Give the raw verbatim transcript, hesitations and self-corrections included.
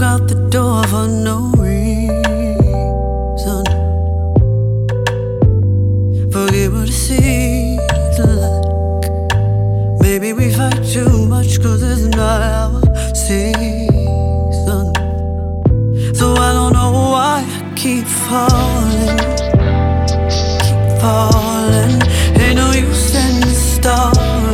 out the door for no reason. Forget what it seems like. Maybe we fight too much cause it's not our season. So I don't know why I keep falling, keep falling. Ain't no use in the story.